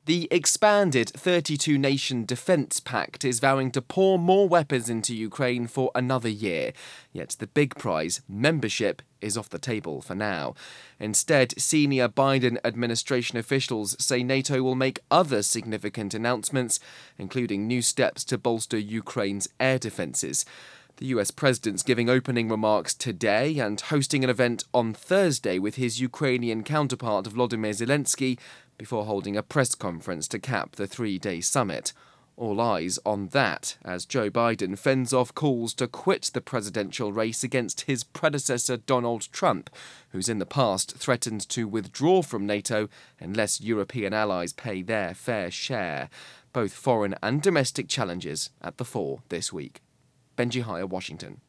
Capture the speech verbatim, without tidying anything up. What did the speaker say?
The expanded thirty-two nation defence pact is vowing to pour more weapons into Ukraine for another year. Yet the big prize, membership, is off the table for now. Instead, senior Biden administration officials say NATO will make other significant announcements, including new steps to bolster Ukraine's air defences. The U S president's giving opening remarks today and hosting an event on Thursday with his Ukrainian counterpart Volodymyr Zelensky before holding a press conference to cap the three-day summit. All eyes on that as Joe Biden fends off calls to quit the presidential race against his predecessor Donald Trump, who's in the past threatened to withdraw from NATO unless European allies pay their fair share. Both foreign and domestic challenges at the fore this week. Benji Hire, Washington.